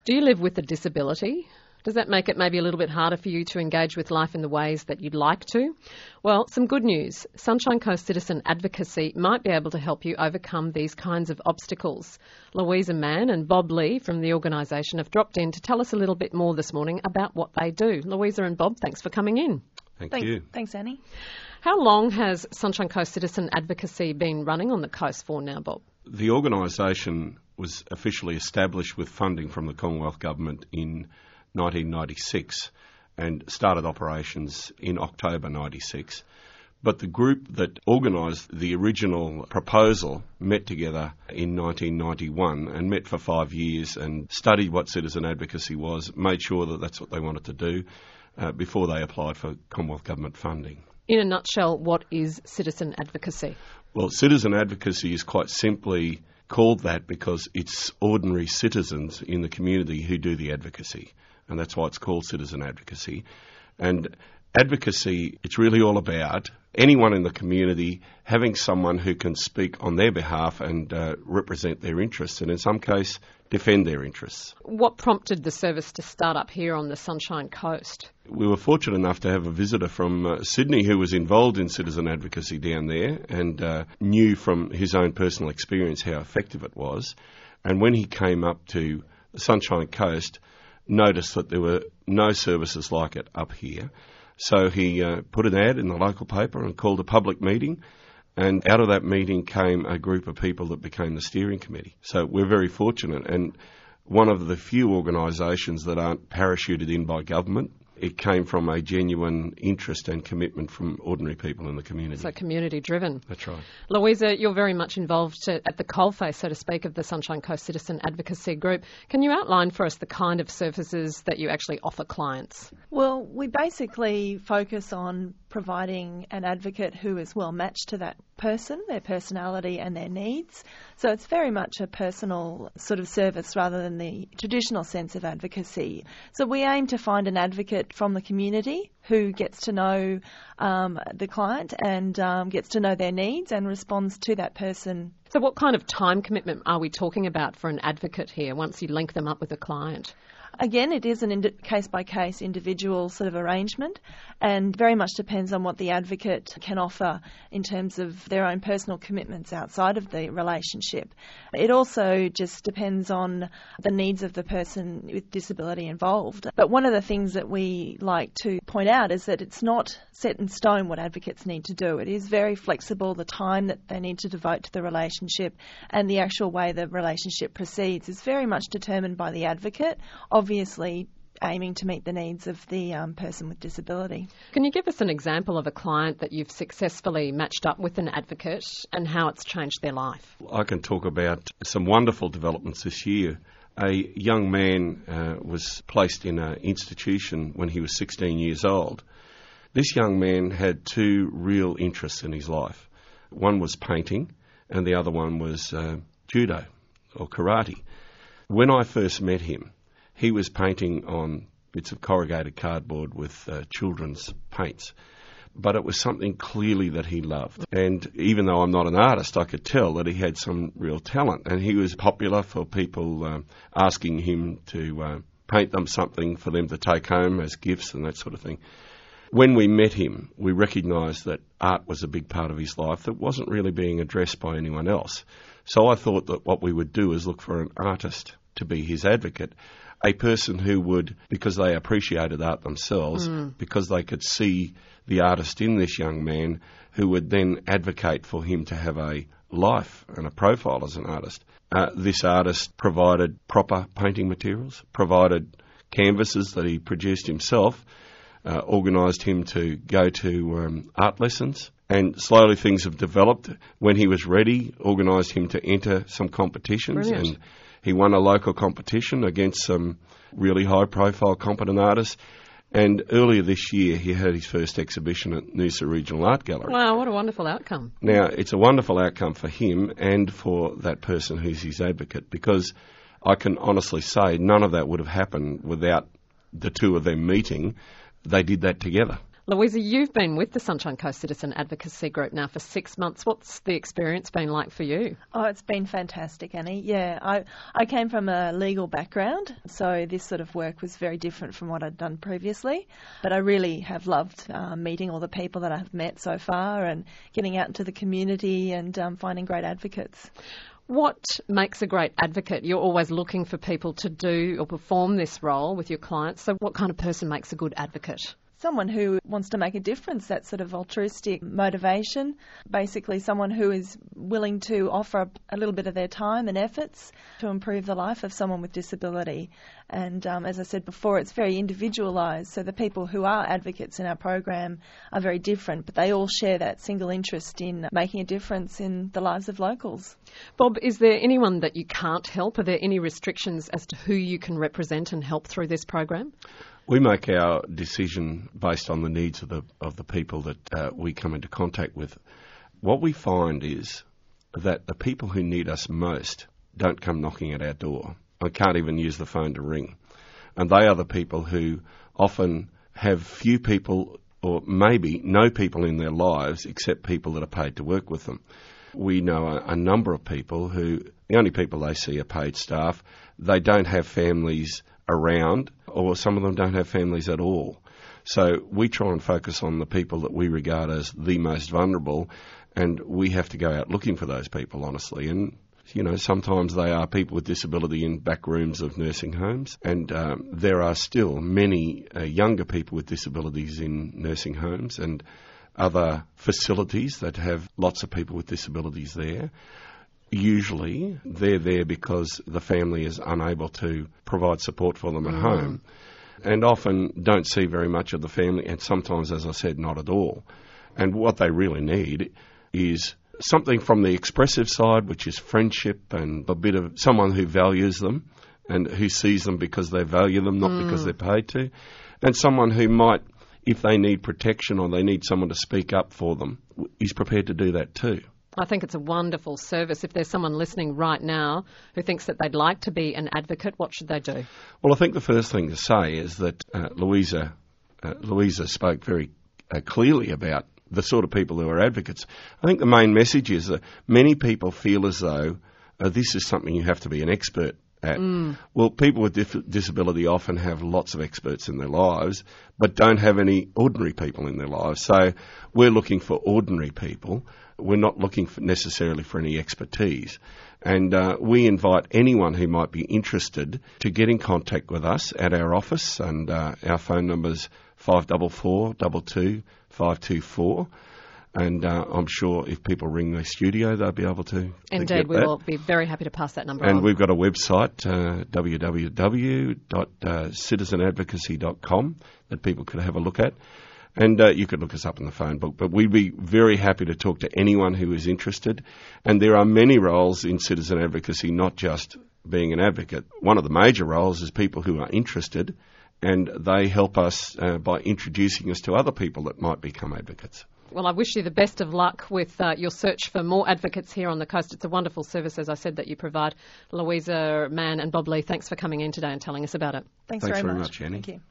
Do you live with a disability? Does that make it maybe a little bit harder for you to engage with life in the ways that you'd like to? Well, some good news. Sunshine Coast Citizen Advocacy might be able to help you overcome these kinds of obstacles. Louisa Mann and Bob Lee from the organisation have dropped in to tell us a little bit more this morning about what they do. Louisa and Bob, thanks for coming in. Thank you. Thanks, Annie. How long has Sunshine Coast Citizen Advocacy been running on the coast for now, Bob? The organisation was officially established with funding from the Commonwealth Government in 1996 and started operations in October 96. But the group that organised the original proposal met together in 1991 and met for 5 years and studied what citizen advocacy was, made sure that that's what they wanted to do before they applied for Commonwealth Government funding. In a nutshell, what is citizen advocacy? Well, citizen advocacy is quite simply called that because it's ordinary citizens in the community who do the advocacy, and that's why it's called citizen advocacy. And advocacy, it's really all about anyone in the community having someone who can speak on their behalf and represent their interests, and in some case defend their interests. What prompted the service to start up here on the Sunshine Coast? We were fortunate enough to have a visitor from Sydney who was involved in citizen advocacy down there and knew from his own personal experience how effective it was. And when he came up to the Sunshine Coast, noticed that there were no services like it up here. So he put an ad in the local paper and called a public meeting, and out of that meeting came a group of people that became the steering committee. So we're very fortunate, and one of the few organisations that aren't parachuted in by government. It came from a genuine interest and commitment from ordinary people in the community. So community-driven. That's right. Louisa, you're very much involved at the coalface, so to speak, of the Sunshine Coast Citizen Advocacy Group. Can you outline for us the kind of services that you actually offer clients? Well, we basically focus on providing an advocate who is well matched to that person, their personality and their needs. So it's very much a personal sort of service rather than the traditional sense of advocacy. So we aim to find an advocate from the community who gets to know the client and gets to know their needs and responds to that person. So what kind of time commitment are we talking about for an advocate here once you link them up with a client? Again, it is an case-by-case individual sort of arrangement and very much depends on what the advocate can offer in terms of their own personal commitments outside of the relationship. It also just depends on the needs of the person with disability involved. But one of the things that we like to point out is that it's not set in stone what advocates need to do. It is very flexible. The time that they need to devote to the relationship and the actual way the relationship proceeds is very much determined by the advocate, obviously aiming to meet the needs of the person with disability. Can you give us an example of a client that you've successfully matched up with an advocate and how it's changed their life? I can talk about some wonderful developments this year. A young man was placed in an institution when he was 16 years old. This young man had two real interests in his life. One was painting and the other one was judo or karate. When I first met him, he was painting on bits of corrugated cardboard with children's paints. But it was something clearly that he loved. And even though I'm not an artist, I could tell that he had some real talent. And he was popular for people asking him to paint them something for them to take home as gifts and that sort of thing. When we met him, we recognised that art was a big part of his life that wasn't really being addressed by anyone else. So I thought that what we would do is look for an artist to be his advocate, a person who would, because they appreciated art themselves, because they could see the artist in this young man, who would then advocate for him to have a life and a profile as an artist. This artist provided proper painting materials, provided canvases that he produced himself, organised him to go to art lessons, and slowly things have developed. When he was ready, organised him to enter some competitions. Brilliant. And he won a local competition against some really high-profile competent artists. And earlier this year, he had his first exhibition at Noosa Regional Art Gallery. Wow, what a wonderful outcome. Now, it's a wonderful outcome for him and for that person who's his advocate, because I can honestly say none of that would have happened without the two of them meeting. They did that together. Louisa, you've been with the Sunshine Coast Citizen Advocacy Group now for 6 months. What's the experience been like for you? Oh, it's been fantastic, Annie. Yeah, I came from a legal background, so this sort of work was very different from what I'd done previously. But I really have loved meeting all the people that I've met so far and getting out into the community and finding great advocates. What makes a great advocate? You're always looking for people to do or perform this role with your clients. So what kind of person makes a good advocate? Someone who wants to make a difference, that sort of altruistic motivation. Basically someone who is willing to offer a little bit of their time and efforts to improve the life of someone with disability. And as I said before, it's very individualised. So the people who are advocates in our program are very different, but they all share that single interest in making a difference in the lives of locals. Bob, is there anyone that you can't help? Are there any restrictions as to who you can represent and help through this program? We make our decision based on the needs of the people that we come into contact with. What we find is that the people who need us most don't come knocking at our door. I can't even use the phone to ring. And they are the people who often have few people or maybe no people in their lives except people that are paid to work with them. We know a number of people who, the only people they see are paid staff. They don't have families around, or some of them don't have families at all. So we try and focus on the people that we regard as the most vulnerable, and we have to go out looking for those people, honestly. And, you know, sometimes they are people with disability in back rooms of nursing homes, and there are still many younger people with disabilities in nursing homes and other facilities that have lots of people with disabilities there. Usually they're there because the family is unable to provide support for them at home, and often don't see very much of the family, and sometimes, as I said, not at all. And what they really need is something from the expressive side, which is friendship and a bit of someone who values them and who sees them because they value them, not because they're paid to, and someone who might, if they need protection or they need someone to speak up for them, is prepared to do that too. I think it's a wonderful service. If there's someone listening right now who thinks that they'd like to be an advocate, what should they do? Well, I think the first thing to say is that Louisa spoke very clearly about the sort of people who are advocates. I think the main message is that many people feel as though this is something you have to be an expert at. Well, people with disability often have lots of experts in their lives, but don't have any ordinary people in their lives. So we're looking for ordinary people. We're not looking necessarily for any expertise. And we invite anyone who might be interested to get in contact with us at our office, and our phone number's 544 22 524. And I'm sure if people ring the studio, they'll be able to Indeed, we will be very happy to pass that number on. And we've got a website, www.citizenadvocacy.com, that people could have a look at. And you could look us up in the phone book. But we'd be very happy to talk to anyone who is interested. And there are many roles in citizen advocacy, not just being an advocate. One of the major roles is people who are interested, and they help us by introducing us to other people that might become advocates. Well, I wish you the best of luck with your search for more advocates here on the coast. It's a wonderful service, as I said, that you provide. Louisa Mann and Bob Lee, thanks for coming in today and telling us about it. Thanks very much, Annie. Thank you.